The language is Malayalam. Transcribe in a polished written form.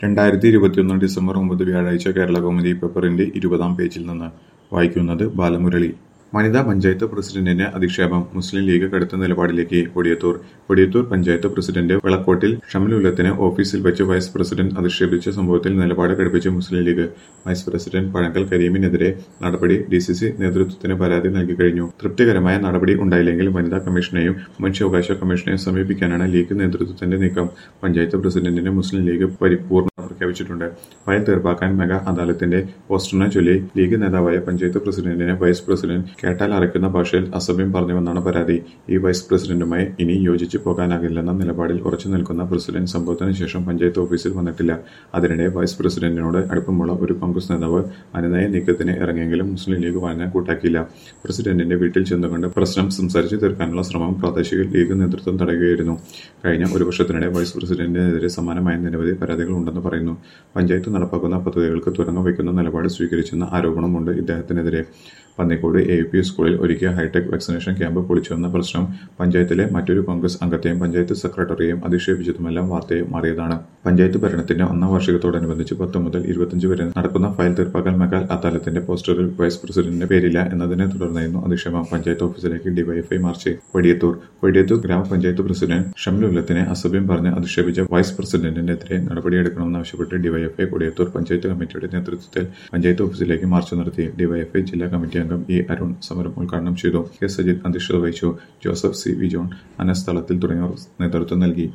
2021 ഡിസംബർ 9 വ്യാഴാഴ്ച കേരളകൗമുദി പേപ്പറിന്റെ 20-ാം പേജിൽ നിന്ന് വായിക്കുന്നത് ബാലമുരളി. വനിതാ പഞ്ചായത്ത് പ്രസിഡന്റിന് അധിക്ഷേപം. മുസ്ലിം ലീഗ് കടുത്ത നിലപാടിലേക്ക്. കൊടിയത്തൂർ പഞ്ചായത്ത് പ്രസിഡന്റ് വിളക്കോട്ടിൽ ഷംലുല്ലത്തിനെ ഓഫീസിൽ വെച്ച് വൈസ് പ്രസിഡന്റ് അധിക്ഷേപിച്ച സംഭവത്തിൽ നിലപാട് കടുപ്പിച്ച് മുസ്ലിം ലീഗ്. വൈസ് പ്രസിഡന്റ് പഴങ്കൽ കരീമിനെതിരെ നടപടി ഡിസിസി നേതൃത്വത്തിന് പരാതി നൽകിക്കഴിഞ്ഞു. തൃപ്തികരമായ നടപടി ഉണ്ടായില്ലെങ്കിൽ വനിതാ കമ്മീഷനെയും മനുഷ്യാവകാശ കമ്മീഷനെയും സമീപിക്കാനാണ് ലീഗ് നേതൃത്വത്തിന്റെ നീക്കം. പഞ്ചായത്ത് പ്രസിഡന്റിന് മുസ്ലിം ലീഗ് പരിപൂർണ പ്രഖ്യാപിച്ചിട്ടുണ്ട്. ഫയൽ തീർപ്പാക്കാൻ മെഗാ അദാലത്തിന്റെ പോസ്റ്ററിനെ ചൊല്ലി ലീഗ് നേതാവായ പഞ്ചായത്ത് പ്രസിഡന്റിനെ വൈസ് പ്രസിഡന്റ് കേട്ടാൽ അറയ്ക്കുന്ന ഭാഷയിൽ അസഭ്യം പറഞ്ഞുവെന്നാണ് പരാതി. ഈ വൈസ് പ്രസിഡന്റുമായി ഇനി യോജിച്ചു പോകാനാകില്ലെന്ന നിലപാടിൽ ഉറച്ചു നിൽക്കുന്ന പ്രസിഡന്റ് സംഭവത്തിന് ശേഷം പഞ്ചായത്ത് ഓഫീസിൽ വന്നിട്ടില്ല. അതിനിടെ വൈസ് പ്രസിഡന്റിനോട് അടുപ്പമുള്ള ഒരു കോൺഗ്രസ് നേതാവ് അനുനയ നീക്കത്തിന് ഇറങ്ങിയെങ്കിലും മുസ്ലിം ലീഗ് വഴങ്ങാൻ കൂട്ടാക്കിയില്ല. പ്രസിഡന്റിന്റെ വീട്ടിൽ ചെന്നുകൊണ്ട് പ്രശ്നം സംസാരിച്ചു തീർക്കാനുള്ള ശ്രമം പ്രാദേശിക ലീഗ് നേതൃത്വം തടയുകയായിരുന്നു. കഴിഞ്ഞ ഒരു വർഷത്തിനിടെ വൈസ് പ്രസിഡന്റിനെതിരെ സമാനമായ നിരവധി പരാതികൾ ഉണ്ടെന്ന് പറയുന്നു. പഞ്ചായത്ത് നടപ്പാക്കുന്ന പദ്ധതികൾക്ക് തുരങ്കം വയ്ക്കുന്ന നിലപാട് സ്വീകരിച്ചെന്ന ആരോപണമുണ്ട് ഇദ്ദേഹത്തിനെതിരെ. പന്നിക്കോട് AUP സ്കൂളിൽ ഒരുക്കിയ ഹൈടെക് വാക്സിനേഷൻ ക്യാമ്പ് പൊളിച്ചുവെന്ന പ്രശ്നം പഞ്ചായത്തിലെ മറ്റൊരു കോൺഗ്രസ് അംഗത്തെയും പഞ്ചായത്ത് സെക്രട്ടറിയെയും അധിക്ഷേപിച്ചതുമെല്ലാം വാർത്തയായി മാറിയതാണ്. പഞ്ചായത്ത് ഭരണത്തിന്റെ 1-ാം വാർഷികത്തോടനുബന്ധിച്ച് 10 മുതൽ 25 വരെ നടക്കുന്ന ഫയൽ തീർപ്പാക്കൽ മെഗാ അദാലത്തിന്റെ പോസ്റ്ററിൽ വൈസ് പ്രസിഡന്റിന്റെ പേരില്ല എന്നതിനെ തുടർന്നായിരുന്നു അധിക്ഷേപം. പഞ്ചായത്ത് ഓഫീസിലേക്ക് ഡിവൈഎഫ്ഐ മാർച്ച്. കൊടിയത്തൂർ ഗ്രാമപഞ്ചായത്ത് പ്രസിഡന്റ് ഷംലുല്ലത്തിനെ അസഭ്യം പറഞ്ഞ് അധിക്ഷേപിച്ച വൈസ് പ്രസിഡന്റിനെതിരെ നടപടിയെടുക്കണമെന്നാവശ്യപ്പെട്ട് ഡിവൈഎഫ്ഐ കൊടിയത്തൂർ പഞ്ചായത്ത് കമ്മിറ്റിയുടെ നേതൃത്വത്തിൽ പഞ്ചായത്ത് ഓഫീസിലേക്ക് മാർച്ച് നടത്തി. ഡിവൈഎഫ്ഐ ജില്ലാ കമ്മിറ്റി അംഗം E. അരുൺ സമരം ഉദ്ഘാടനം ചെയ്തു. കെ. സജിത് അധ്യക്ഷത വഹിച്ചു. Joseph, C. V. John, Anas Thalathil തുടങ്ങിയവർ നേതൃത്വം നൽകി.